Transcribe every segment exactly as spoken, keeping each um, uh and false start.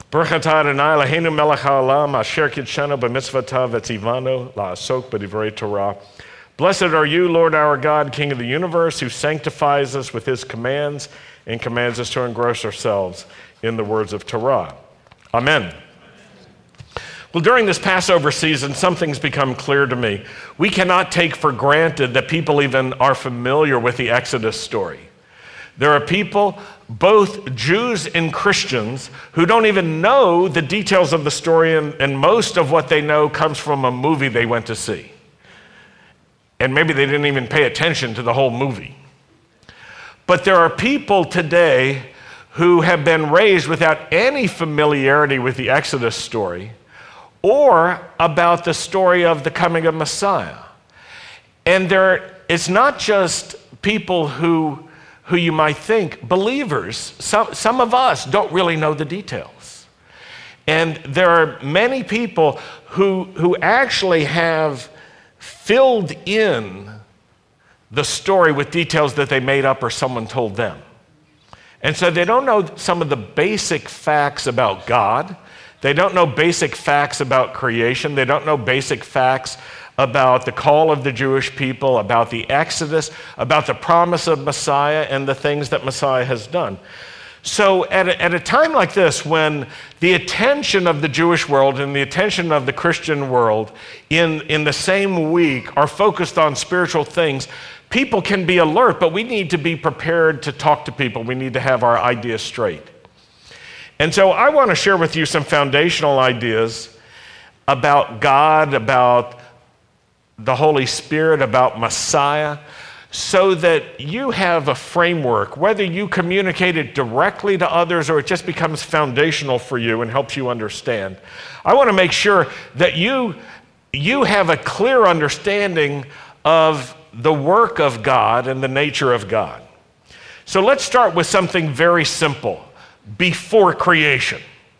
Baruch atah Adonai Eloheinu melech haolam asher kidshanu b'mitzvotav v'tzivanu la'asok b'divrei Torah. Blessed are you, Lord our God, King of the universe, who sanctifies us with his commands and commands us to engross ourselves in the words of Torah. Amen. Well, during this Passover season, something's become clear to me. We cannot take for granted that people even are familiar with the Exodus story. There are people, both Jews and Christians, who don't even know the details of the story, and, and most of what they know comes from a movie they went to see. And maybe they didn't even pay attention to the whole movie. But there are people today who have been raised without any familiarity with the Exodus story or about the story of the coming of Messiah. And there, it's not just people who who you might think, believers. Some, some of us don't really know the details. And there are many people who, who actually have filled in the story with details that they made up or someone told them. And so they don't know some of the basic facts about God. They don't know basic facts about creation. They don't know basic facts about the call of the Jewish people, about the Exodus, about the promise of Messiah and the things that Messiah has done. So at a, at a time like this, when the attention of the Jewish world and the attention of the Christian world in, in the same week are focused on spiritual things, people can be alert, but we need to be prepared to talk to people. We need to have our ideas straight. And so I want to share with you some foundational ideas about God, about the Holy Spirit, about Messiah, so that you have a framework, whether you communicate it directly to others or it just becomes foundational for you and helps you understand. I want to make sure that you, you have a clear understanding of the work of God and the nature of God. So let's start with something very simple. Before creation,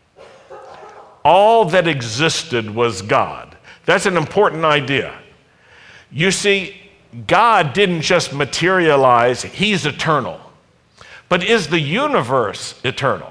all that existed was God. That's an important idea. You see, God didn't just materialize, he's eternal. But is the universe eternal?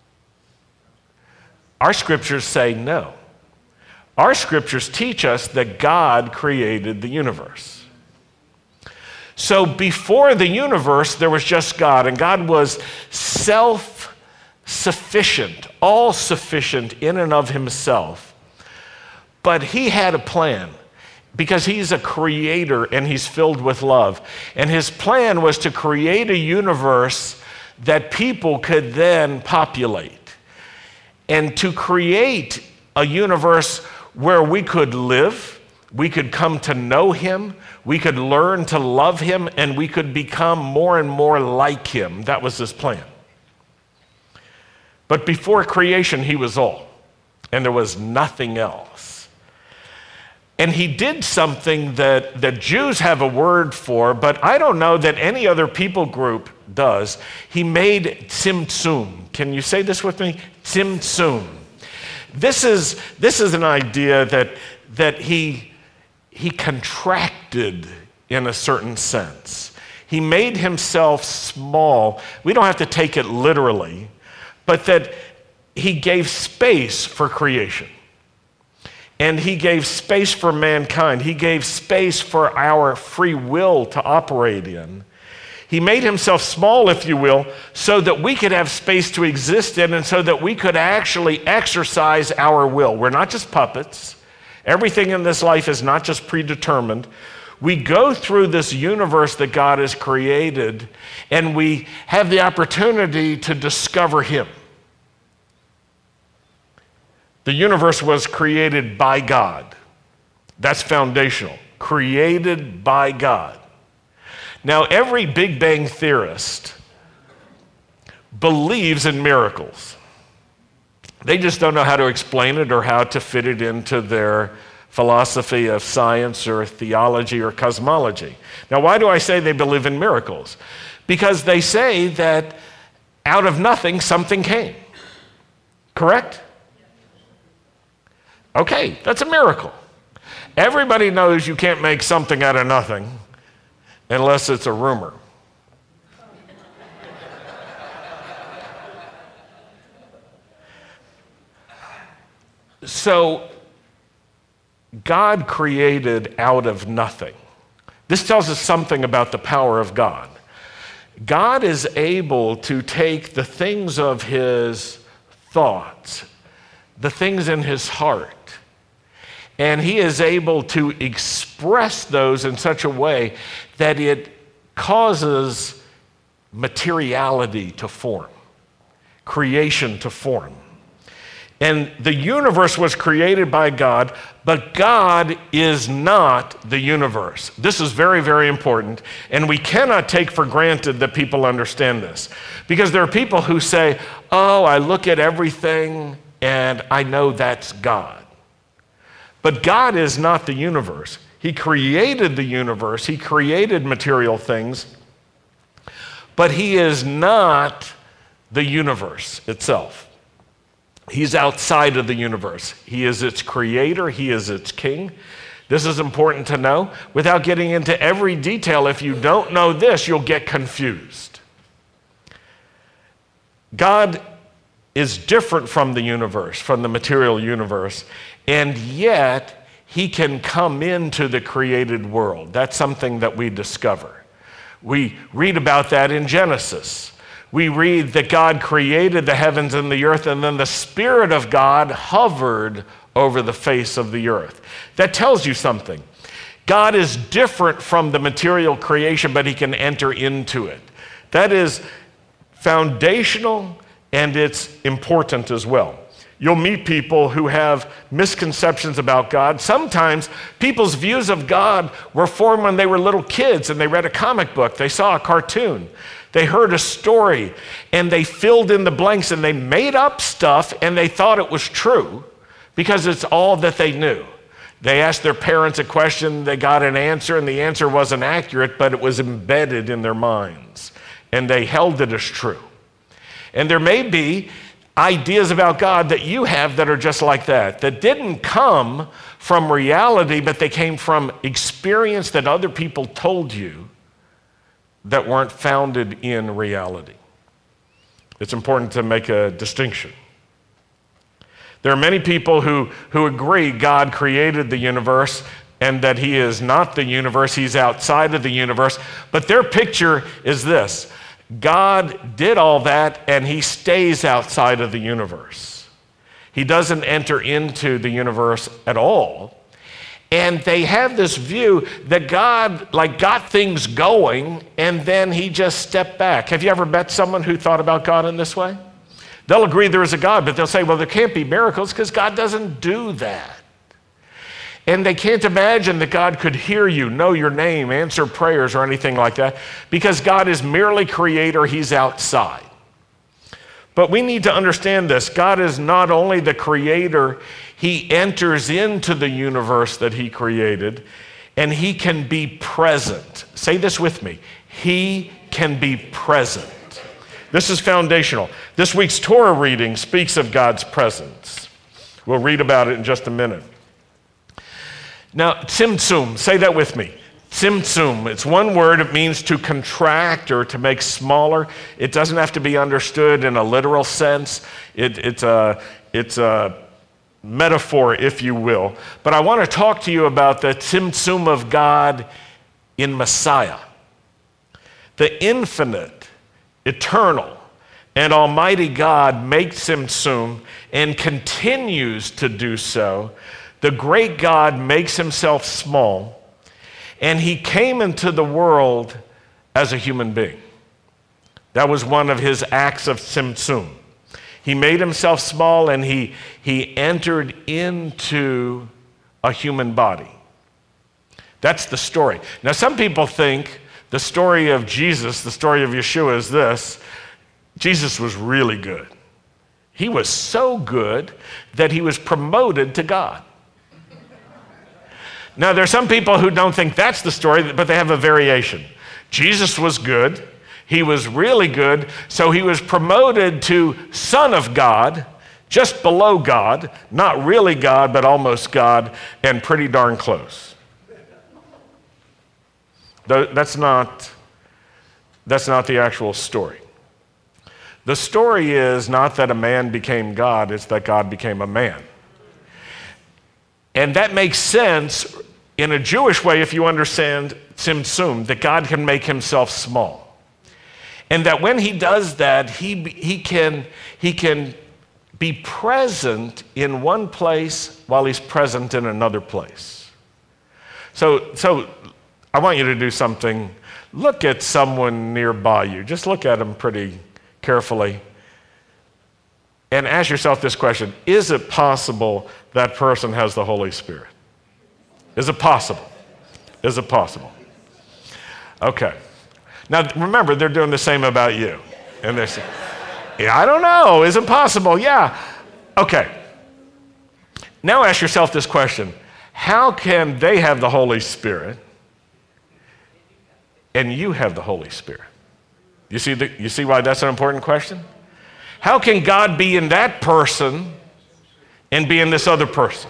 Our scriptures say no. Our scriptures teach us that God created the universe. So before the universe, there was just God, and God was self-sufficient, all-sufficient in and of himself. But he had a plan, because he's a creator and he's filled with love. And his plan was to create a universe that people could then populate. And to create a universe where we could live, we could come to know him, we could learn to love him, and we could become more and more like him. That was his plan. But before creation, he was all, and there was nothing else. And he did something that, that Jews have a word for, but I don't know that any other people group does. He made tzimtzum. Can you say this with me? Tzimtzum. This is, this is an idea that, that he, he contracted in a certain sense. He made himself small. We don't have to take it literally, but that he gave space for creation. And he gave space for mankind. He gave space for our free will to operate in. He made himself small, if you will, so that we could have space to exist in and so that we could actually exercise our will. We're not just puppets. Everything in this life is not just predetermined. We go through this universe that God has created, and we have the opportunity to discover him. The universe was created by God. That's foundational. Created by God. Now, every Big Bang theorist believes in miracles. They just don't know how to explain it or how to fit it into their philosophy of science or theology or cosmology. Now, why do I say they believe in miracles? Because they say that out of nothing, something came. Correct? Okay, that's a miracle. Everybody knows you can't make something out of nothing unless it's a rumor. So God created out of nothing. This tells us something about the power of God. God is able to take the things of his thoughts, the things in his heart, and he is able to express those in such a way that it causes materiality to form, creation to form. And the universe was created by God, but God is not the universe. This is very, very important, and we cannot take for granted that people understand this. Because there are people who say, oh, I look at everything and I know that's God. But God is not the universe. He created the universe, he created material things, but he is not the universe itself. He's outside of the universe. He is its creator. He is its king. This is important to know. Without getting into every detail, if you don't know this, you'll get confused. God is different from the universe, from the material universe, and yet he can come into the created world. That's something that we discover. We read about that in Genesis. We read that God created the heavens and the earth, and then the Spirit of God hovered over the face of the earth. That tells you something. God is different from the material creation, but he can enter into it. That is foundational, and it's important as well. You'll meet people who have misconceptions about God. Sometimes people's views of God were formed when they were little kids and they read a comic book, they saw a cartoon. They heard a story, and they filled in the blanks, and they made up stuff, and they thought it was true because it's all that they knew. They asked their parents a question, they got an answer, and the answer wasn't accurate, but it was embedded in their minds, and they held it as true. And there may be ideas about God that you have that are just like that, that didn't come from reality, but they came from experience that other people told you that weren't founded in reality. It's important to make a distinction. There are many people who, who agree God created the universe and that he is not the universe, he's outside of the universe, but their picture is this: God did all that and he stays outside of the universe. He doesn't enter into the universe at all. And they have this view that God like got things going and then he just stepped back. Have you ever met someone who thought about God in this way? They'll agree there is a God, but they'll say, well, there can't be miracles because God doesn't do that. And they can't imagine that God could hear you, know your name, answer prayers or anything like that because God is merely creator, he's outside. But we need to understand this. God is not only the creator, he enters into the universe that he created, and he can be present. Say this with me. He can be present. This is foundational. This week's Torah reading speaks of God's presence. We'll read about it in just a minute. Now, tzimtzum, say that with me. Tzimtzum, it's one word, it means to contract or to make smaller. It doesn't have to be understood in a literal sense. It, it's, a, it's a metaphor, if you will. But I want to talk to you about the tzimtzum of God in Messiah. The infinite, eternal, and almighty God makes tzimtzum and continues to do so. The great God makes himself small, and he came into the world as a human being. That was one of his acts of tzimtzum. He made himself small and he, he entered into a human body. That's the story. Now, some people think the story of Jesus, the story of Yeshua is this: Jesus was really good. He was so good that he was promoted to God. Now, there are some people who don't think that's the story, but they have a variation. Jesus was good. He was really good, so he was promoted to Son of God, just below God, not really God, but almost God, and pretty darn close. That's not, that's not the actual story. The story is not that a man became God, it's that God became a man. And that makes sense in a Jewish way if you understand Tzimtzum, that God can make himself small. And that when he does that, he, he, can, he can be present in one place while he's present in another place. So, so I want you to do something. Look at someone nearby you. Just look at them pretty carefully. And ask yourself this question: is it possible that person has the Holy Spirit? Is it possible? Is it possible? Okay. Now remember, they're doing the same about you. And they're saying, yeah, I don't know. Is it possible? Yeah. Okay. Now ask yourself this question: how can they have the Holy Spirit and you have the Holy Spirit? You see, the, you see why that's an important question? How can God be in that person and be in this other person?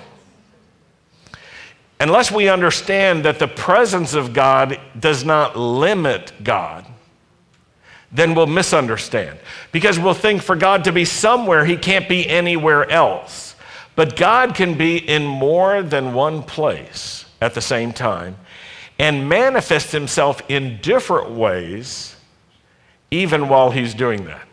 Unless we understand that the presence of God does not limit God, then we'll misunderstand. Because we'll think for God to be somewhere, he can't be anywhere else. But God can be in more than one place at the same time and manifest himself in different ways even while he's doing that.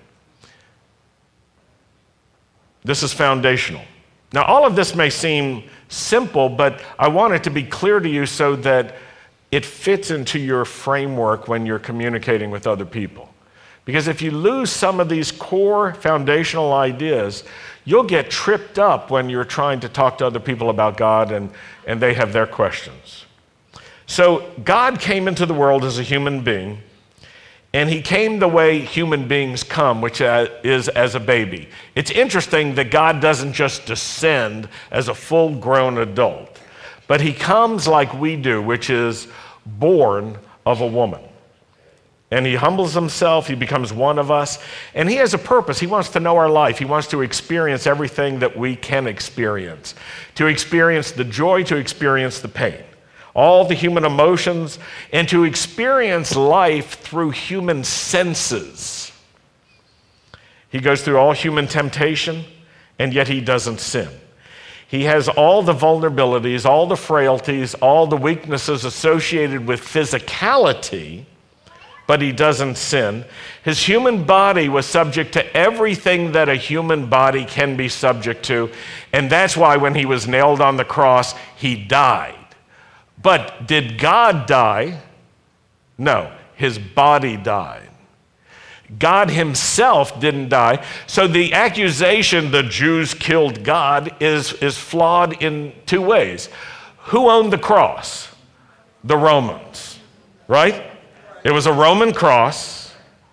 This is foundational. Now, all of this may seem simple, but I want it to be clear to you so that it fits into your framework when you're communicating with other people. Because if you lose some of these core foundational ideas, you'll get tripped up when you're trying to talk to other people about God and, and they have their questions. So God came into the world as a human being, and he came the way human beings come, which is as a baby. It's interesting that God doesn't just descend as a full-grown adult, but he comes like we do, which is born of a woman. And he humbles himself, he becomes one of us, and he has a purpose. He wants to know our life. He wants to experience everything that we can experience, to experience the joy, to experience the pain, all the human emotions, and to experience life through human senses. He goes through all human temptation, and yet he doesn't sin. He has all the vulnerabilities, all the frailties, all the weaknesses associated with physicality, but he doesn't sin. His human body was subject to everything that a human body can be subject to, and that's why when he was nailed on the cross, he died. But did God die? No, his body died. God himself didn't die. So the accusation the Jews killed God is, is flawed in two ways. Who owned the cross? The Romans, right? It was a Roman cross.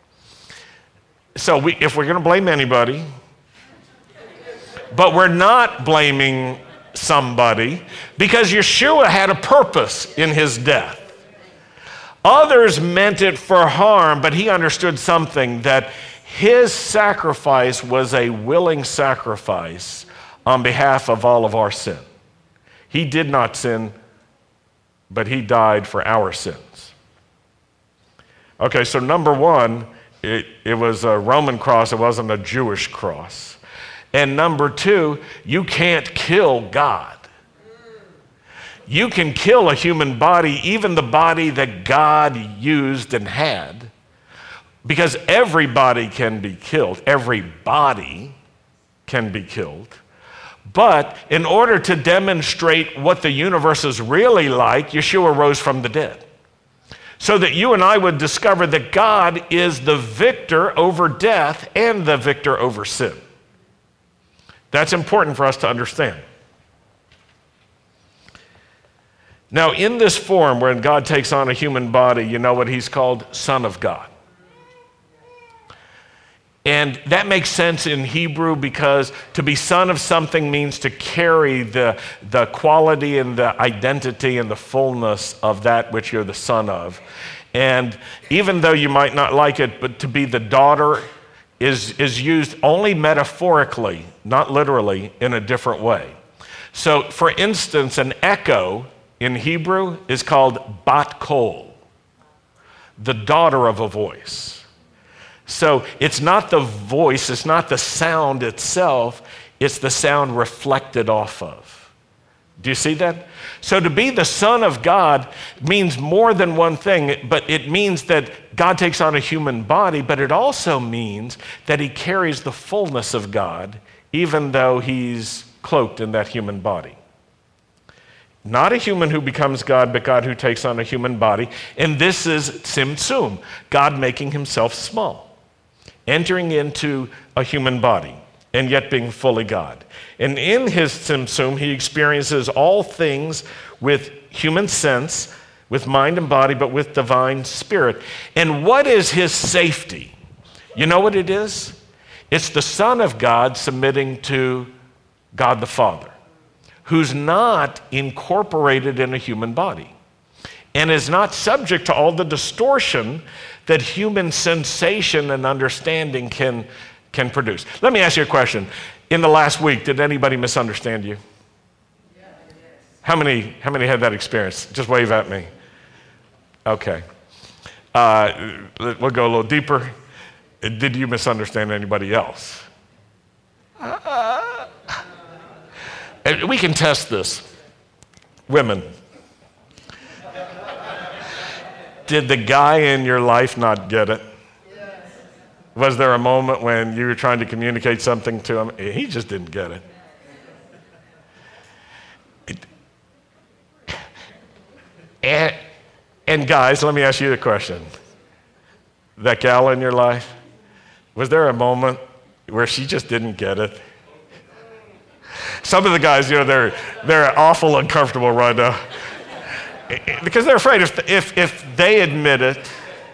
So we, if we're going to blame anybody, but we're not blaming somebody, because Yeshua had a purpose in his death. Others meant it for harm, but he understood something, that his sacrifice was a willing sacrifice on behalf of all of our sin. He did not sin, but he died for our sins. Okay, so number one, it, it was a Roman cross, it wasn't a Jewish cross. And number two, you can't kill God. You can kill a human body, even the body that God used and had, because everybody can be killed. Every body can be killed. But in order to demonstrate what the universe is really like, Yeshua rose from the dead, so that you and I would discover that God is the victor over death and the victor over sin. That's important for us to understand. Now, in this form, when God takes on a human body, you know what he's called? Son of God. And that makes sense in Hebrew, because to be son of something means to carry the, the quality and the identity and the fullness of that which you're the son of. And even though you might not like it, but to be the daughter is, is used only metaphorically, not literally, in a different way. So, for instance, an echo in Hebrew is called bat kol, the daughter of a voice. So it's not the voice, it's not the sound itself, it's the sound reflected off of. Do you see that? So to be the Son of God means more than one thing, but it means that God takes on a human body, but it also means that he carries the fullness of God, even though he's cloaked in that human body. Not a human who becomes God, but God who takes on a human body. And this is Tzimtzum, God making himself small, entering into a human body, and yet being fully God. And in his Tzimtzum, he experiences all things with human sense, with mind and body, but with divine spirit. And what is his safety? You know what it is? It's the Son of God submitting to God the Father, who's not incorporated in a human body and is not subject to all the distortion that human sensation and understanding can, can produce. Let me ask you a question. In the last week, did anybody misunderstand you? How many, how many had that experience? Just wave at me. Okay. Uh, we'll go a little deeper. Did you misunderstand anybody else? Uh, we can test this. Women. Did the guy in your life not get it? Was there a moment when you were trying to communicate something to him? He just didn't get it. it and, and guys, let me ask you a question. That gal in your life, was there a moment where she just didn't get it? Some of the guys, you know, they're they're awful uncomfortable right now because they're afraid if if if they admit it,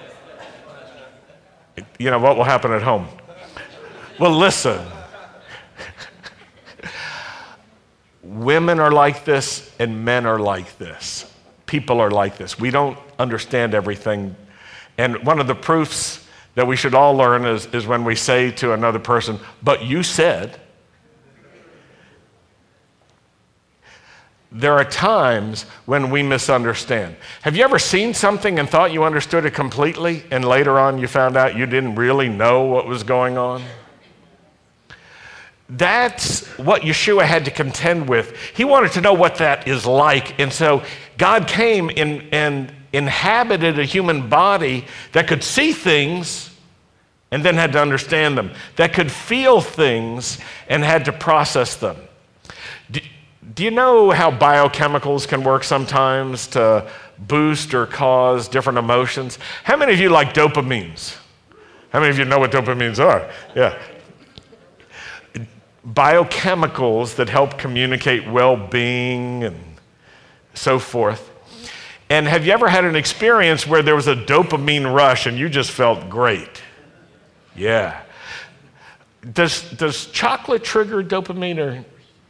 you know, what will happen at home? Well, listen. Women are like this and men are like this. People are like this. We don't understand everything. And one of the proofs that we should all learn is, is when we say to another person, but you said. There are times when we misunderstand. Have you ever seen something and thought you understood it completely, and later on you found out you didn't really know what was going on? That's what Yeshua had to contend with. He wanted to know what that is like, and so God came in, and inhabited a human body that could see things and then had to understand them, that could feel things and had to process them. Do, Do you know how biochemicals can work sometimes to boost or cause different emotions? How many of you like dopamines? How many of you know what dopamines are? Yeah. Biochemicals that help communicate well-being and so forth. And have you ever had an experience where there was a dopamine rush and you just felt great? Yeah. Does, does chocolate trigger dopamine or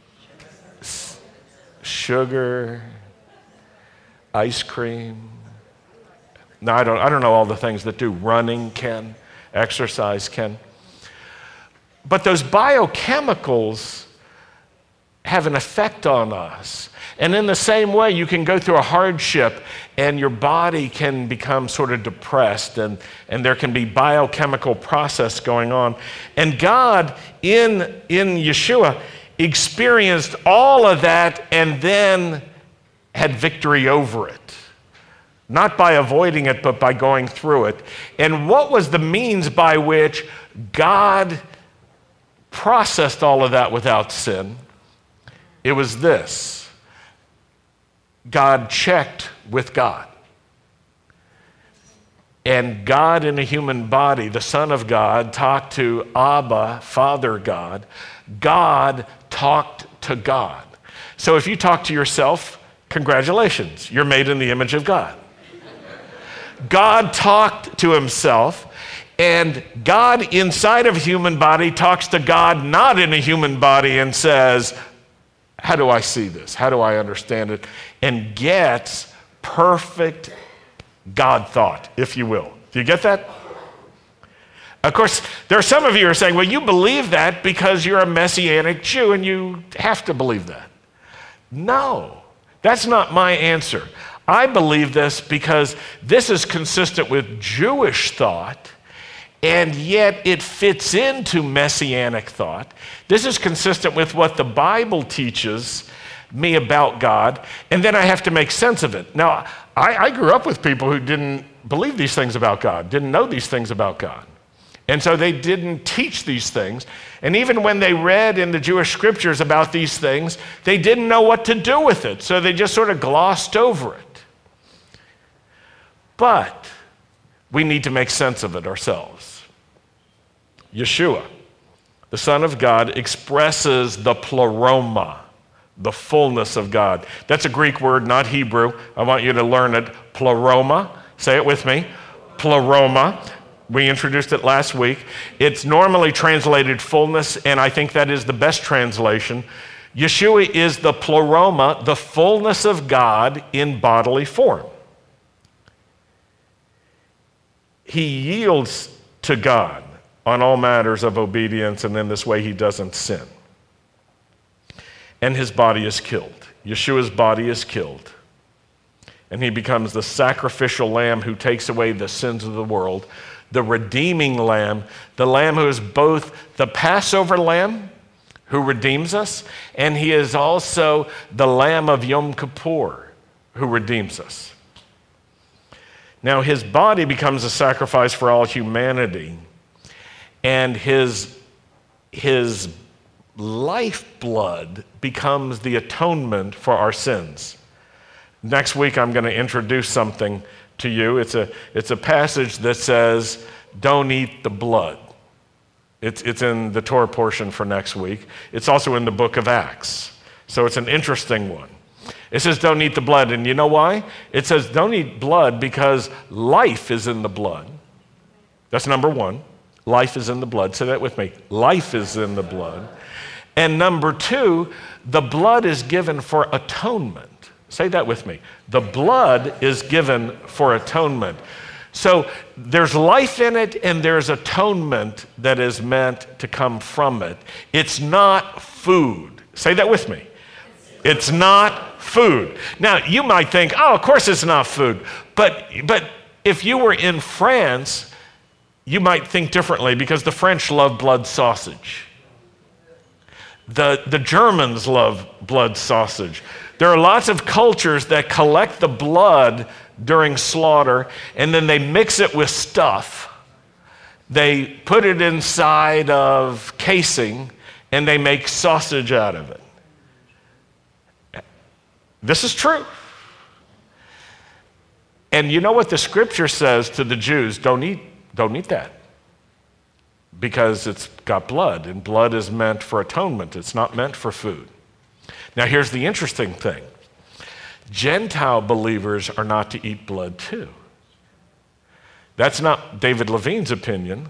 sugar, ice cream? No, I don't, I don't know all the things that do. Running can, exercise can. But those biochemicals have an effect on us. And in the same way, you can go through a hardship and your body can become sort of depressed, and, and there can be biochemical process going on. And God, in, in Yeshua, experienced all of that and then had victory over it. Not by avoiding it, but by going through it. And what was the means by which God processed all of that without sin? It was this. God checked with God. And God in a human body, the Son of God, talked to Abba, Father God. God talked to God. So if you talk to yourself, congratulations, you're made in the image of God. God talked to himself, and God inside of a human body talks to God not in a human body and says, how do I see this? How do I understand it? And gets perfect God thought, if you will. Do you get that? Of course, there are some of you who are saying, well, you believe that because you're a Messianic Jew and you have to believe that. No, that's not my answer. I believe this because this is consistent with Jewish thought, and yet it fits into Messianic thought. This is consistent with what the Bible teaches, me about God, and then I have to make sense of it. Now, I, I grew up with people who didn't believe these things about God, didn't know these things about God. And so they didn't teach these things. And even when they read in the Jewish scriptures about these things, they didn't know what to do with it. So they just sort of glossed over it. But we need to make sense of it ourselves. Yeshua, the Son of God, expresses the pleroma, the fullness of God. That's a Greek word, not Hebrew. I want you to learn it. Pleroma. Say it with me. Pleroma. We introduced it last week. It's normally translated fullness, and I think that is the best translation. Yeshua is the pleroma, the fullness of God in bodily form. He yields to God on all matters of obedience, and in this way he doesn't sin. And his body is killed. Yeshua's body is killed. And he becomes the sacrificial lamb who takes away the sins of the world, the redeeming lamb, the lamb who is both the Passover lamb who redeems us, and he is also the lamb of Yom Kippur who redeems us. Now his body becomes a sacrifice for all humanity, and his, his lifeblood becomes the atonement for our sins. Next week I'm going to introduce something to you. It's a, it's a passage that says, don't eat the blood. It's, it's in the Torah portion for next week. It's also in the book of Acts. So it's an interesting one. It says, don't eat the blood. And you know why? It says, don't eat blood because life is in the blood. That's number one. Life is in the blood. Say that with me. Life is in the blood. And number two, the blood is given for atonement. Say that with me. The blood is given for atonement. So there's life in it and there's atonement that is meant to come from it. It's not food. Say that with me. It's not food. Now, you might think, oh, of course it's not food. But, but if you were in France, you might think differently because the French love blood sausage. The, the Germans love blood sausage. There are lots of cultures that collect the blood during slaughter, and then they mix it with stuff. They put it inside of casing, and they make sausage out of it. This is true. And you know what the scripture says to the Jews? Don't eat, don't eat that. Because it's got blood, and blood is meant for atonement. It's not meant for food. Now, here's the interesting thing. Gentile believers are not to eat blood too. That's not David Levine's opinion.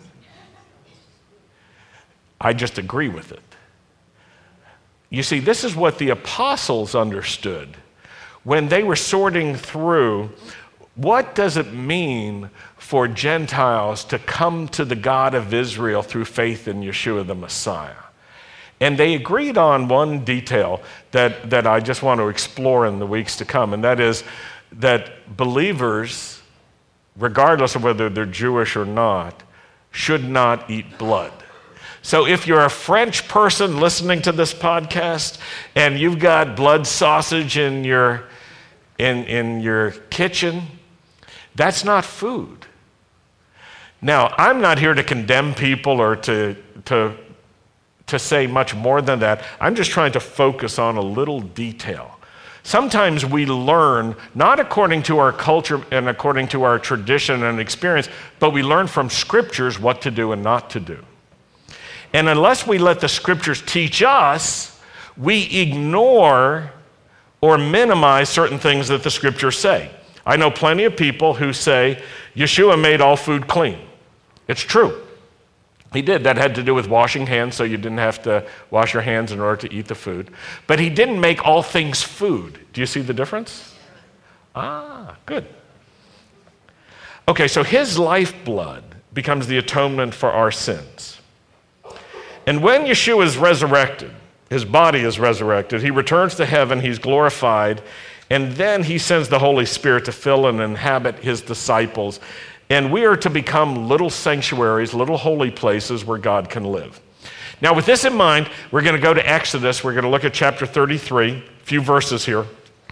I just agree with it. You see, this is what the apostles understood when they were sorting through what does it mean for Gentiles to come to the God of Israel through faith in Yeshua the Messiah. And they agreed on one detail that, that I just want to explore in the weeks to come, and that is that believers, regardless of whether they're Jewish or not, should not eat blood. So if you're a French person listening to this podcast and you've got blood sausage in your, in, in your kitchen, that's not food. Now, I'm not here to condemn people or to, to, to say much more than that. I'm just trying to focus on a little detail. Sometimes we learn, not according to our culture and according to our tradition and experience, but we learn from scriptures what to do and not to do. And unless we let the scriptures teach us, we ignore or minimize certain things that the scriptures say. I know plenty of people who say, Yeshua made all food clean. It's true. He did. That had to do with washing hands, so you didn't have to wash your hands in order to eat the food. But he didn't make all things food. Do you see the difference? Ah, good. Okay, so his lifeblood becomes the atonement for our sins. And when Yeshua is resurrected, his body is resurrected, he returns to heaven, he's glorified, and then he sends the Holy Spirit to fill and inhabit his disciples. And we are to become little sanctuaries, little holy places where God can live. Now, with this in mind, we're going to go to Exodus. We're going to look at chapter thirty-three, a few verses here.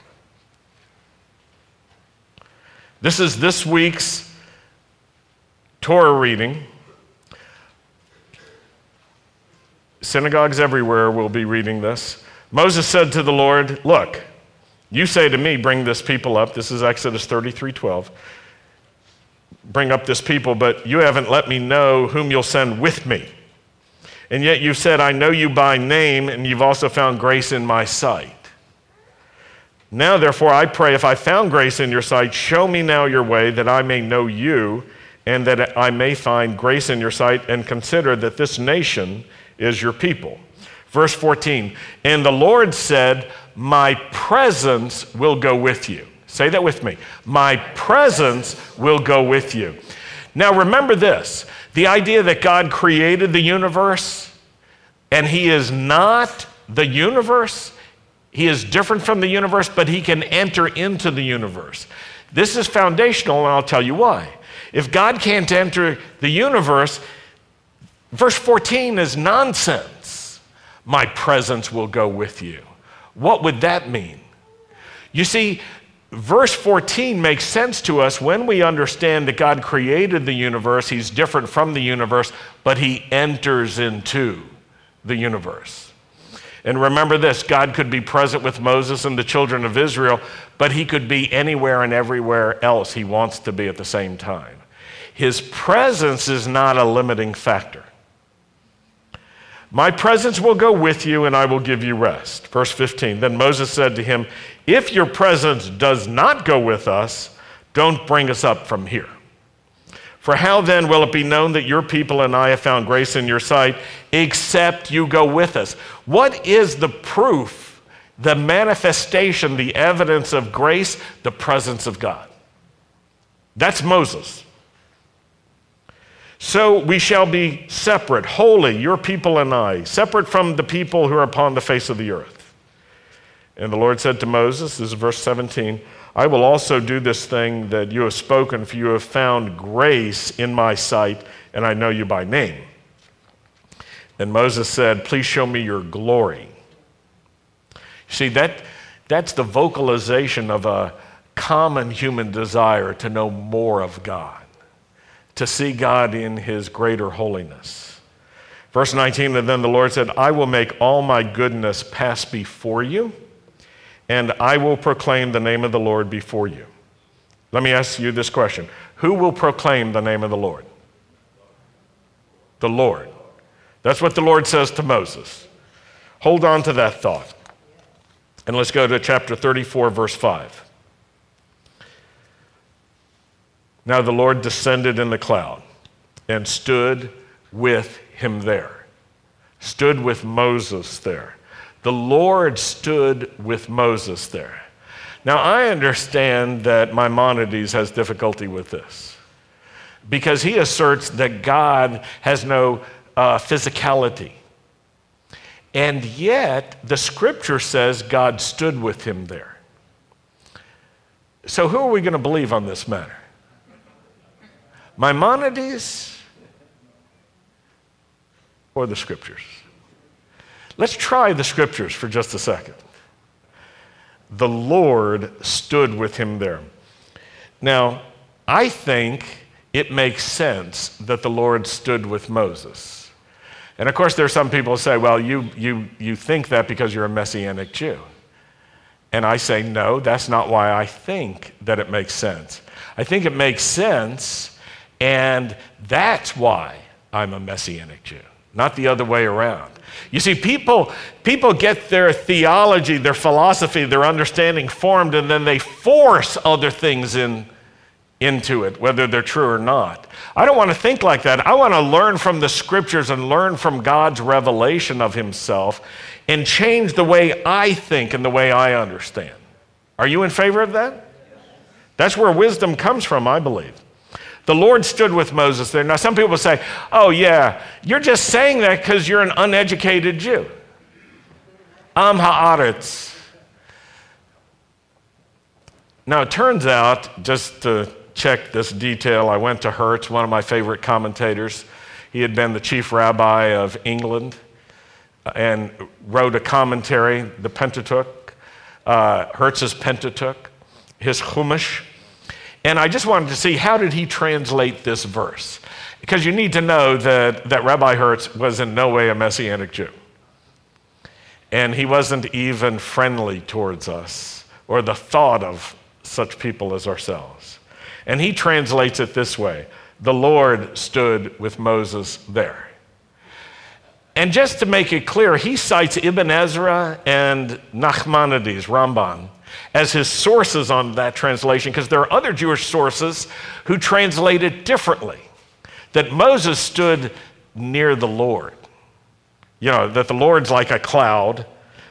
This is this week's Torah reading. Synagogues everywhere will be reading this. Moses said to the Lord, look, you say to me, bring this people up. This is Exodus thirty-three twelve. Bring up this people, but you haven't let me know whom you'll send with me. And yet you've said, I know you by name, and you've also found grace in my sight. Now, therefore, I pray, if I found grace in your sight, show me now your way, that I may know you, and that I may find grace in your sight, and consider that this nation is your people. Verse fourteen, and the Lord said, my presence will go with you. Say that with me. My presence will go with you. Now, remember this. The idea that God created the universe and he is not the universe, he is different from the universe, but he can enter into the universe. This is foundational, and I'll tell you why. If God can't enter the universe, verse fourteen is nonsense. My presence will go with you. What would that mean? You see, verse fourteen makes sense to us when we understand that God created the universe. He's different from the universe, but he enters into the universe. And remember this, God could be present with Moses and the children of Israel, but he could be anywhere and everywhere else he wants to be at the same time. His presence is not a limiting factor. My presence will go with you, and I will give you rest. Verse fifteen, then Moses said to him, if your presence does not go with us, don't bring us up from here. For how then will it be known that your people and I have found grace in your sight, except you go with us? What is the proof, the manifestation, the evidence of grace? The presence of God. That's Moses. So we shall be separate, holy, your people and I, separate from the people who are upon the face of the earth. And the Lord said to Moses, this is verse seventeen, I will also do this thing that you have spoken, for you have found grace in my sight, and I know you by name. And Moses said, please show me your glory. See, that, that's the vocalization of a common human desire to know more of God, to see God in his greater holiness. Verse nineteen, and then the Lord said, I will make all my goodness pass before you, and I will proclaim the name of the Lord before you. Let me ask you this question. Who will proclaim the name of the Lord? The Lord. That's what the Lord says to Moses. Hold on to that thought. And let's go to chapter thirty-four, verse five. Now the Lord descended in the cloud and stood with him there. Stood with Moses there. The Lord stood with Moses there. Now I understand that Maimonides has difficulty with this because he asserts that God has no uh, physicality. And yet the scripture says God stood with him there. So who are we going to believe on this matter? Maimonides or the scriptures? Let's try the scriptures for just a second. The Lord stood with him there. Now, I think it makes sense that the Lord stood with Moses. And of course, there are some people who say, well, you, you, you think that because you're a Messianic Jew. And I say, no, that's not why I think that it makes sense. I think it makes sense, and that's why I'm a Messianic Jew, not the other way around. You see, people, people get their theology, their philosophy, their understanding formed, and then they force other things in, into it, whether they're true or not. I don't want to think like that. I want to learn from the scriptures and learn from God's revelation of himself and change the way I think and the way I understand. Are you in favor of that? That's where wisdom comes from, I believe. The Lord stood with Moses there. Now, some people say, oh, yeah, you're just saying that because you're an uneducated Jew. Am haaretz. Now, it turns out, just to check this detail, I went to Hertz, one of my favorite commentators. He had been the chief rabbi of England. and wrote a commentary, the Pentateuch, uh, Hertz's Pentateuch, his Chumash. And I just wanted to see, how did he translate this verse? Because you need to know that, that Rabbi Hertz was in no way a Messianic Jew. And he wasn't even friendly towards us or the thought of such people as ourselves. And he translates it this way: the Lord stood with Moses there. And just to make it clear, he cites Ibn Ezra and Nachmanides, Ramban, as his sources on that translation, because there are other Jewish sources who translate it differently, that Moses stood near the Lord. You know, that the Lord's like a cloud.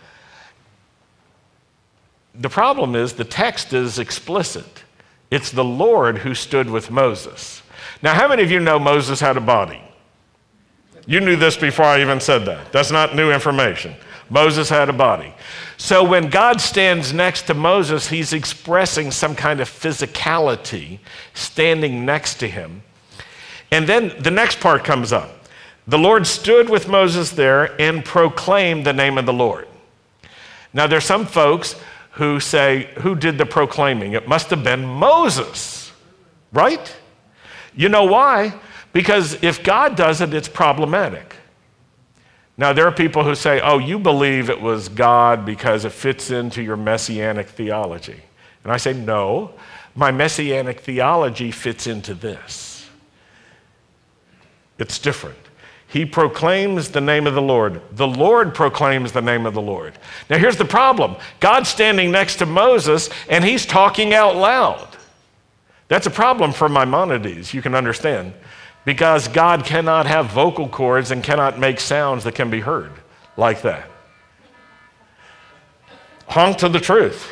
The problem is the text is explicit. It's the Lord who stood with Moses. Now, how many of you know Moses had a body? You knew this before I even said that. That's not new information. Moses had a body. So when God stands next to Moses, he's expressing some kind of physicality standing next to him. And then the next part comes up. The Lord stood with Moses there and proclaimed the name of the Lord. Now, there's some folks who say, who did the proclaiming? It must have been Moses, right? You know why? Because if God does it, it's problematic. Now, there are people who say, oh, you believe it was God because it fits into your messianic theology. And I say, no, my messianic theology fits into this. It's different. He proclaims the name of the Lord. The Lord proclaims the name of the Lord. Now, here's the problem. God's standing next to Moses, and he's talking out loud. That's a problem for Maimonides, you can understand, because God cannot have vocal cords and cannot make sounds that can be heard like that. Honk to the truth.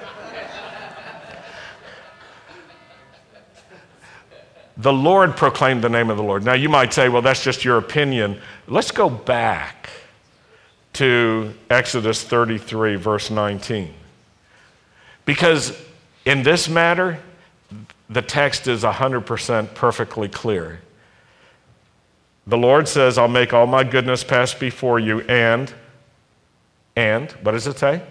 The Lord proclaimed the name of the Lord. Now, you might say, well, that's just your opinion. Let's go back to Exodus thirty-three, verse nineteen. Because in this matter, the text is one hundred percent perfectly clear. The Lord says, I'll make all my goodness pass before you, and, and, what does it say?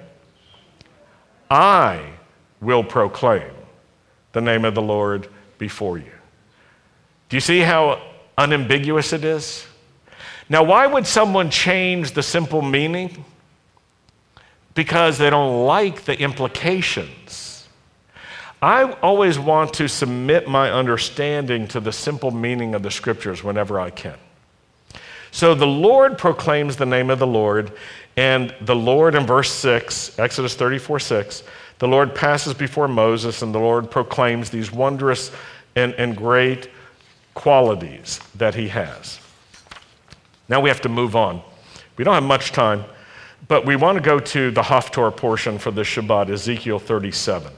I will proclaim the name of the Lord before you. Do you see how unambiguous it is? Now, why would someone change the simple meaning? Because they don't like the implications. I always want to submit my understanding to the simple meaning of the scriptures whenever I can. So the Lord proclaims the name of the Lord, and the Lord in verse six, Exodus thirty-four, six, the Lord passes before Moses, and the Lord proclaims these wondrous and, and great qualities that he has. Now we have to move on. We don't have much time, but we want to go to the Haftorah portion for the Shabbat, Ezekiel thirty-seven.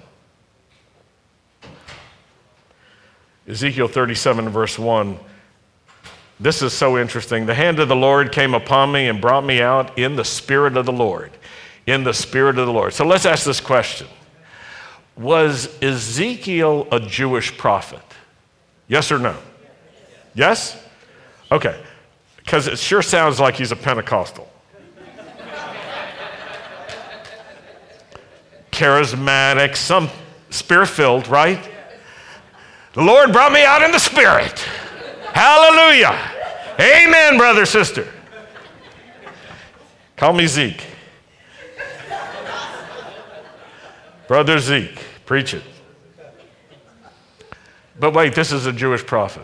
Ezekiel thirty-seven, verse one. This is so interesting. The hand of the Lord came upon me and brought me out in the spirit of the Lord. In the spirit of the Lord. So let's ask this question. Was Ezekiel a Jewish prophet? Yes or no? Yes? Okay. Because it sure sounds like he's a Pentecostal. Charismatic, some spirit-filled, right? The Lord brought me out in the spirit. Hallelujah. Amen, brother, sister. Call me Zeke. Brother Zeke, preach it. But wait, this is a Jewish prophet.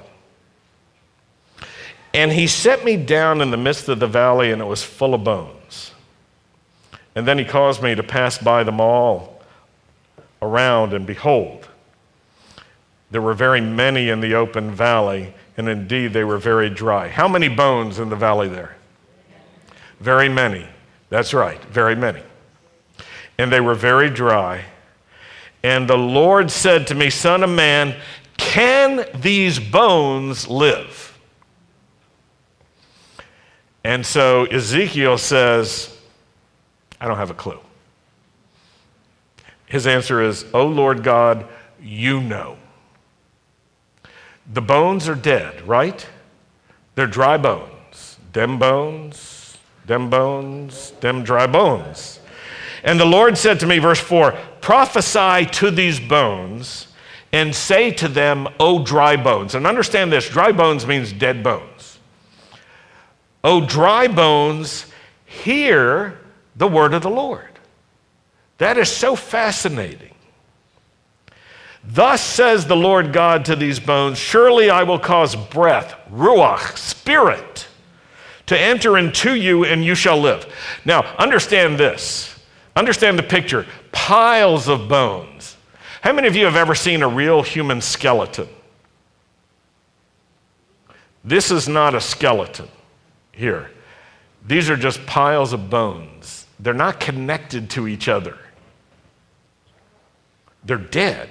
And he set me down in the midst of the valley, and it was full of bones. And then he caused me to pass by them all around, and behold, there were very many in the open valley, and indeed they were very dry. How many bones in the valley there? Very many. That's right, very many. And they were very dry. And the Lord said to me, Son of man, can these bones live? And so Ezekiel says, I don't have a clue. His answer is, Oh Lord God, you know. The bones are dead, right? They're dry bones. Them bones, Them bones, them dry bones. And the Lord said to me, verse four, prophesy to these bones and say to them, O dry bones. And understand this, dry bones means dead bones. O dry bones, hear the word of the Lord. That is so fascinating. Thus says the Lord God to these bones, surely I will cause breath, ruach, spirit, to enter into you and you shall live. Now, understand this. Understand the picture. Piles of bones. How many of you have ever seen a real human skeleton? This is not a skeleton here. These are just piles of bones. They're not connected to each other. They're dead.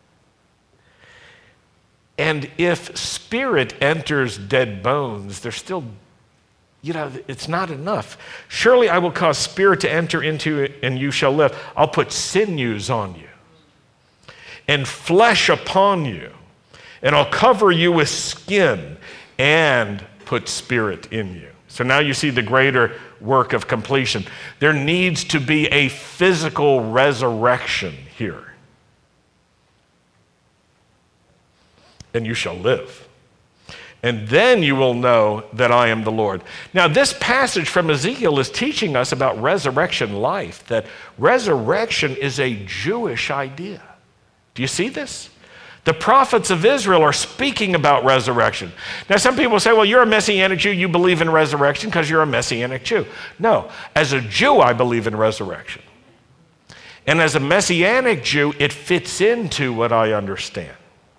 And if spirit enters dead bones, they're still, you know, it's not enough. Surely I will cause spirit to enter into it and you shall live. I'll put sinews on you and flesh upon you, and I'll cover you with skin and put spirit in you. So now you see the greater work of completion. There needs to be a physical resurrection here. And you shall live. And then you will know that I am the Lord. Now, this passage from Ezekiel is teaching us about resurrection life, that resurrection is a Jewish idea. Do you see this? The prophets of Israel are speaking about resurrection. Now, some people say, well, you're a Messianic Jew, you believe in resurrection because you're a Messianic Jew. No, as a Jew, I believe in resurrection. And as a Messianic Jew, it fits into what I understand.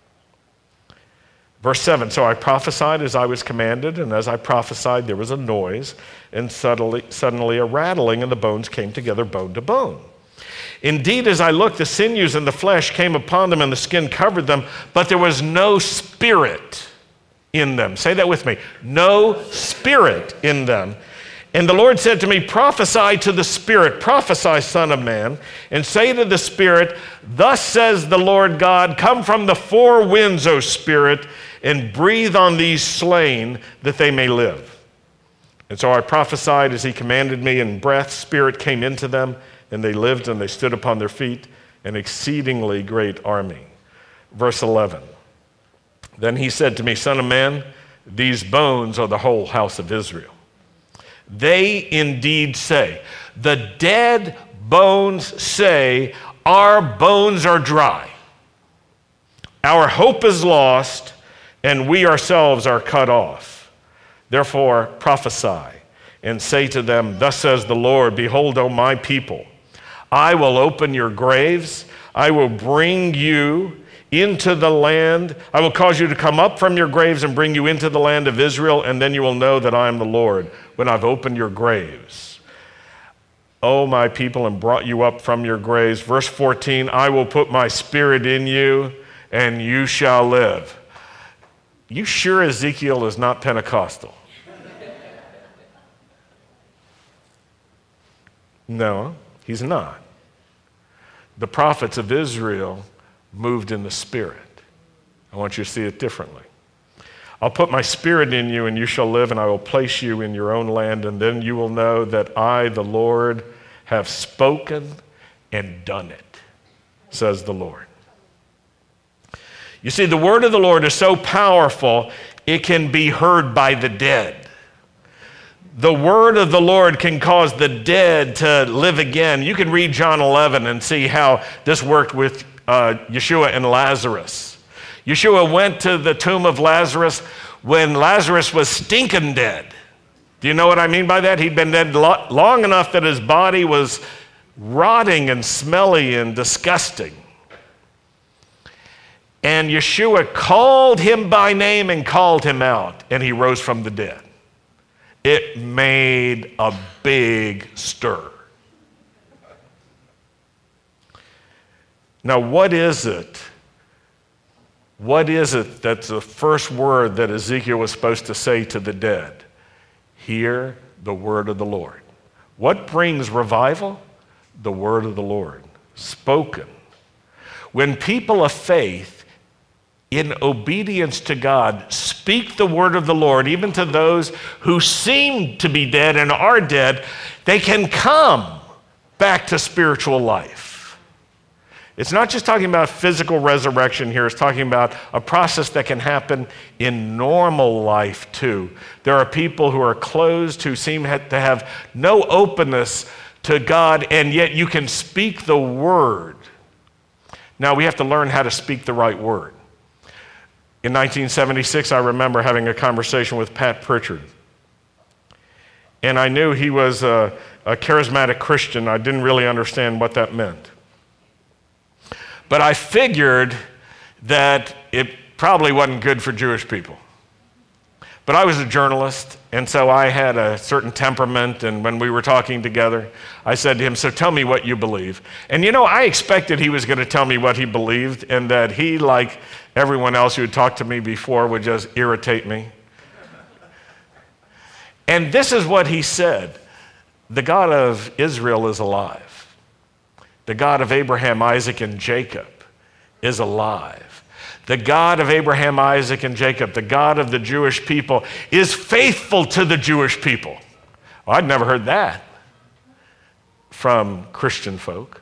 Verse seven, so I prophesied as I was commanded, and as I prophesied, there was a noise, and suddenly, suddenly a rattling, and the bones came together bone to bone. Indeed, as I looked, the sinews and the flesh came upon them, and the skin covered them, but there was no spirit in them. Say that with me. No spirit in them. And the Lord said to me, prophesy to the spirit, prophesy, son of man, and say to the spirit, thus says the Lord God, come from the four winds, O spirit, and breathe on these slain that they may live. And so I prophesied as he commanded me, and breath, spirit came into them, and they lived and they stood upon their feet, an exceedingly great army. Verse eleven, then he said to me, son of man, these bones are the whole house of Israel. They indeed say, the dead bones say, our bones are dry. Our hope is lost, and we ourselves are cut off. Therefore prophesy, and say to them, thus says the Lord, behold, O my people, I will open your graves, I will bring you into the land, I will cause you to come up from your graves and bring you into the land of Israel, and then you will know that I am the Lord when I've opened your graves. O my people, and brought you up from your graves. Verse fourteen, I will put my spirit in you, and you shall live. You sure Ezekiel is not Pentecostal? No, he's not. The prophets of Israel moved in the Spirit. I want you to see it differently. I'll put my Spirit in you, and you shall live, and I will place you in your own land, and then you will know that I, the Lord, have spoken and done it, says the Lord. You see, the word of the Lord is so powerful, it can be heard by the dead. The word of the Lord can cause the dead to live again. You can read John eleven and see how this worked with uh, Yeshua and Lazarus. Yeshua went to the tomb of Lazarus when Lazarus was stinking dead. Do you know what I mean by that? He'd been dead lo- long enough that his body was rotting and smelly and disgusting. And Yeshua called him by name and called him out, and he rose from the dead. It made a big stir. Now, what is it? What is it that's the first word that Ezekiel was supposed to say to the dead? Hear the word of the Lord. What brings revival? The word of the Lord, spoken. When people of faith in obedience to God, speak the word of the Lord, even to those who seem to be dead and are dead, they can come back to spiritual life. It's not just talking about physical resurrection here, it's talking about a process that can happen in normal life too. There are people who are closed, who seem to have no openness to God, and yet you can speak the word. Now we have to learn how to speak the right word. In nineteen seventy-six, I remember having a conversation with Pat Pritchard. And I knew he was a, a charismatic Christian. I didn't really understand what that meant. But I figured that it probably wasn't good for Jewish people. But I was a journalist, and so I had a certain temperament, and when we were talking together, I said to him, so tell me what you believe. And you know, I expected he was going to tell me what he believed, and that he, like everyone else who had talked to me before, would just irritate me. And this is what he said: the God of Israel is alive. The God of Abraham, Isaac, and Jacob is alive. The God of Abraham, Isaac, and Jacob, the God of the Jewish people, is faithful to the Jewish people. Well, I'd never heard that from Christian folk.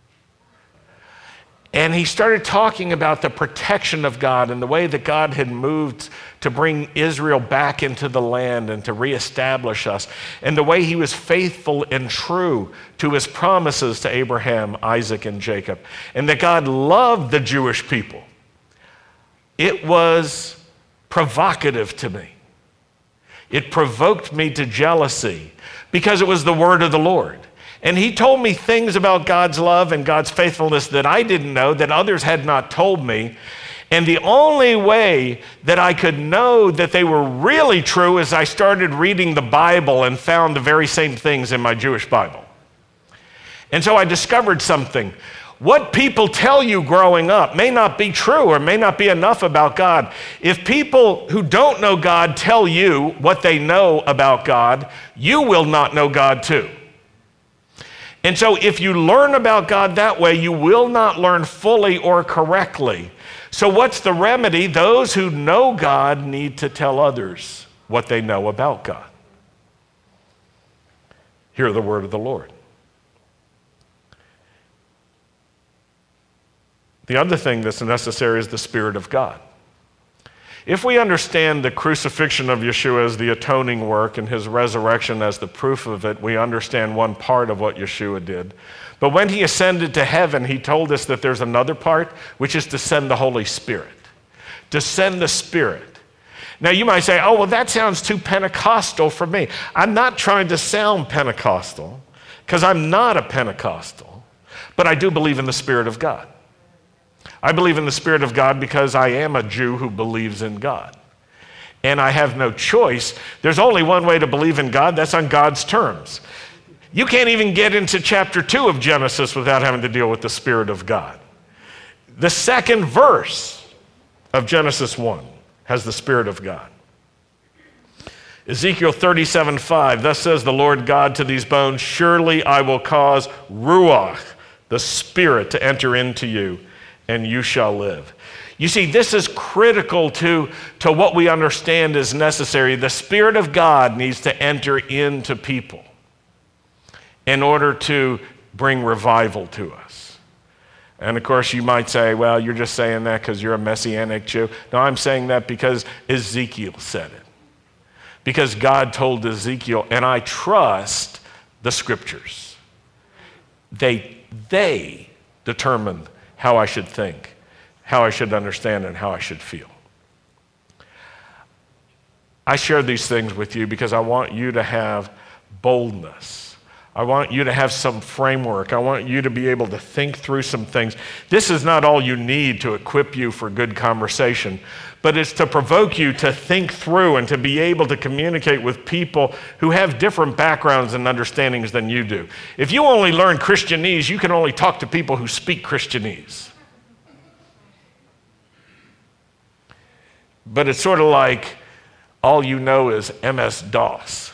And he started talking about the protection of God and the way that God had moved to bring Israel back into the land and to reestablish us, and the way he was faithful and true to his promises to Abraham, Isaac, and Jacob, and that God loved the Jewish people. It was provocative to me. It provoked me to jealousy because it was the word of the Lord. And he told me things about God's love and God's faithfulness that I didn't know, that others had not told me. And the only way that I could know that they were really true is I started reading the Bible and found the very same things in my Jewish Bible. And so I discovered something. What people tell you growing up may not be true or may not be enough about God. If people who don't know God tell you what they know about God, you will not know God too. And so if you learn about God that way, you will not learn fully or correctly. So what's the remedy? Those who know God need to tell others what they know about God. Hear the word of the Lord. The other thing that's necessary is the Spirit of God. If we understand the crucifixion of Yeshua as the atoning work and his resurrection as the proof of it, we understand one part of what Yeshua did. But when he ascended to heaven, he told us that there's another part, which is to send the Holy Spirit. To send the Spirit. Now you might say, oh, well, that sounds too Pentecostal for me. I'm not trying to sound Pentecostal, because I'm not a Pentecostal, but I do believe in the Spirit of God. I believe in the Spirit of God because I am a Jew who believes in God. And I have no choice. There's only one way to believe in God, that's on God's terms. You can't even get into chapter two of Genesis without having to deal with the Spirit of God. The second verse of Genesis one has the Spirit of God. Ezekiel thirty-seven five, thus says the Lord God to these bones, surely I will cause Ruach, the Spirit, to enter into you, and you shall live. You see, this is critical to, to what we understand is necessary. The Spirit of God needs to enter into people in order to bring revival to us. And of course, you might say, well, you're just saying that because you're a Messianic Jew. No, I'm saying that because Ezekiel said it. Because God told Ezekiel, and I trust the scriptures. They, they determine how I should think, how I should understand, and how I should feel. I share these things with you because I want you to have boldness. I want you to have some framework. I want you to be able to think through some things. This is not all you need to equip you for good conversation, but it's to provoke you to think through and to be able to communicate with people who have different backgrounds and understandings than you do. If you only learn Christianese, you can only talk to people who speak Christianese. But it's sort of like all you know is M S DOS.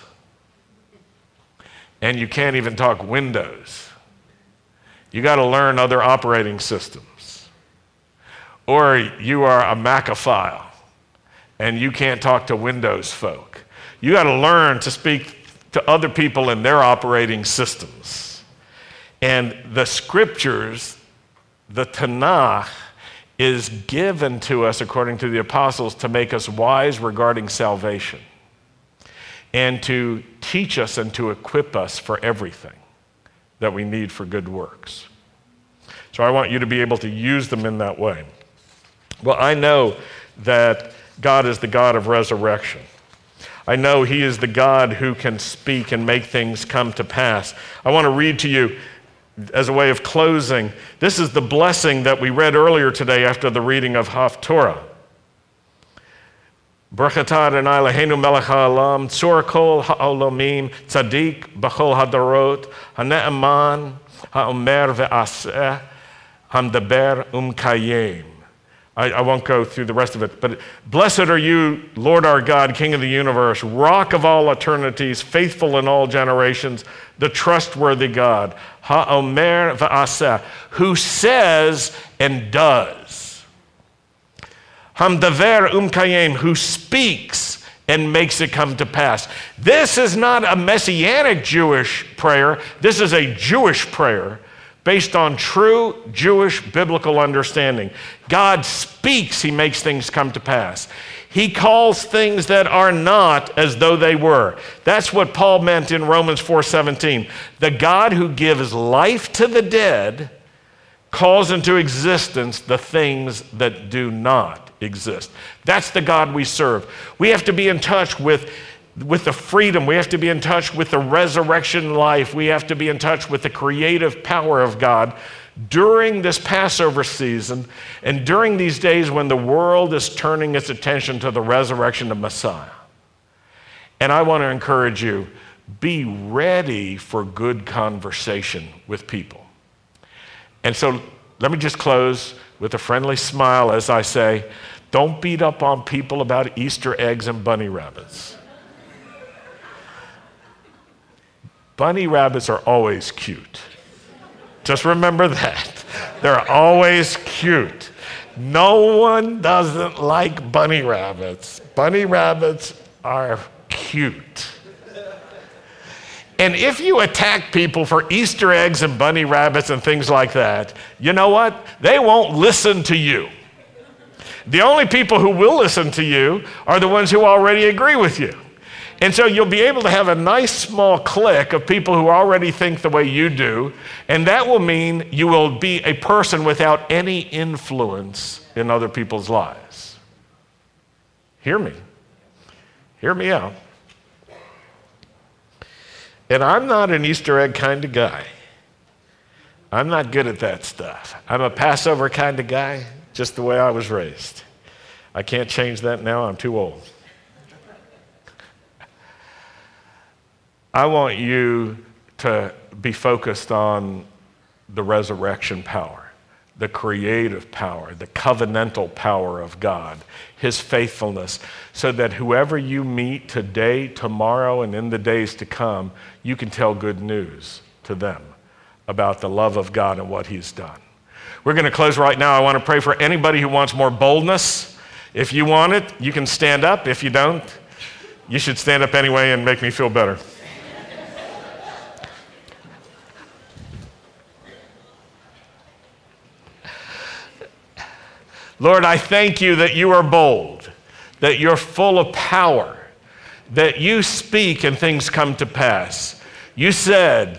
And you can't even talk Windows. You got to learn other operating systems. or you are a Macophile and you can't talk to Windows folk. You got to learn to speak to other people in their operating systems. And the scriptures, the Tanakh, is given to us, according to the apostles, to make us wise regarding salvation and to teach us and to equip us for everything that we need for good works. So I want you to be able to use them in that way. Well, I know that God is the God of resurrection. I know he is the God who can speak and make things come to pass. I want to read to you as a way of closing. This is the blessing that we read earlier today after the reading of Haftorah. Baruch atah Adonai Eloheinu melech ha'olam, tzur kol ha'olamim, tzadik b'chol hadarot, ha'ne'eman, ha'omer ve'aseh, hamdaber umkayem. I, I won't go through the rest of it, but blessed are you, Lord our God, King of the universe, rock of all eternities, faithful in all generations, the trustworthy God, ha'omer v'aseh, who says and does. Hamdaver umkayem, who speaks and makes it come to pass. This is not a messianic Jewish prayer. This is a Jewish prayer based on true Jewish biblical understanding. God speaks, he makes things come to pass. He calls things that are not as though they were. That's what Paul meant in Romans four seventeen. The God who gives life to the dead calls into existence the things that do not exist. That's the God we serve. We have to be in touch with with the freedom. We have to be in touch with the resurrection life. We have to be in touch with the creative power of God during this Passover season and during these days when the world is turning its attention to the resurrection of Messiah. And I want to encourage you, be ready for good conversation with people. And so let me just close with a friendly smile as I say, don't beat up on people about Easter eggs and bunny rabbits. Bunny rabbits are always cute. Just remember that. They're always cute. No one doesn't like bunny rabbits. Bunny rabbits are cute. And if you attack people for Easter eggs and bunny rabbits and things like that, you know what? They won't listen to you. The only people who will listen to you are the ones who already agree with you. And so you'll be able to have a nice small clique of people who already think the way you do, and that will mean you will be a person without any influence in other people's lives. Hear me. Hear me out. And I'm not an Easter egg kind of guy. I'm not good at that stuff. I'm a Passover kind of guy, just the way I was raised. I can't change that now, I'm too old. I want you to be focused on the resurrection power, the creative power, the covenantal power of God, his faithfulness, so that whoever you meet today, tomorrow, and in the days to come, you can tell good news to them about the love of God and what he's done. We're going to close right now. I want to pray for anybody who wants more boldness. If you want it, you can stand up. If you don't, you should stand up anyway and make me feel better. Lord, I thank you that you are bold, that you're full of power, that you speak and things come to pass. You said,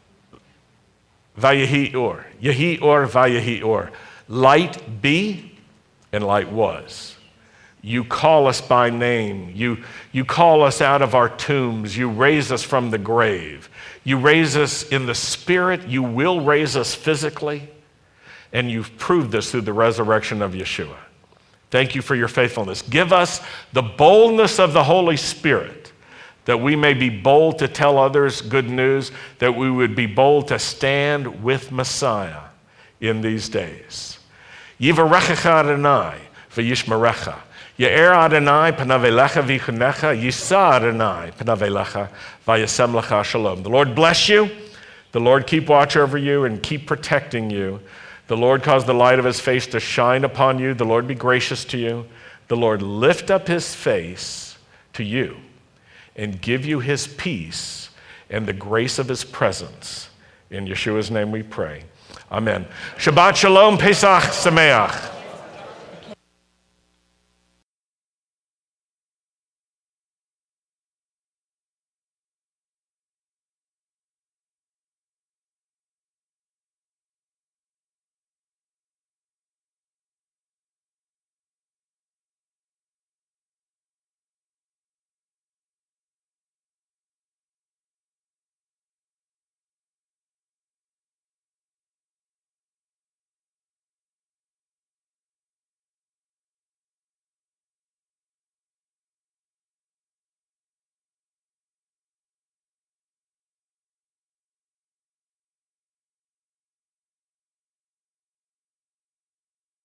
Vayehi or, Yehi or, Vayehi or, light be, and light was. You call us by name. You, you call us out of our tombs. You raise us from the grave. You raise us in the spirit. You will raise us physically. And you've proved this through the resurrection of Yeshua. Thank you for your faithfulness. Give us the boldness of the Holy Spirit, that we may be bold to tell others good news, that we would be bold to stand with Messiah in these days. Yivarechecha Adonai v'yishmerecha. Ye'er Adonai panav elecha v'yichunecha. Yisa Adonai panav elecha v'yasem lecha shalom. The Lord bless you. The Lord keep watch over you and keep protecting you. The Lord cause the light of his face to shine upon you. The Lord be gracious to you. The Lord lift up his face to you and give you his peace and the grace of his presence. In Yeshua's name we pray. Amen. Shabbat shalom, Pesach Sameach.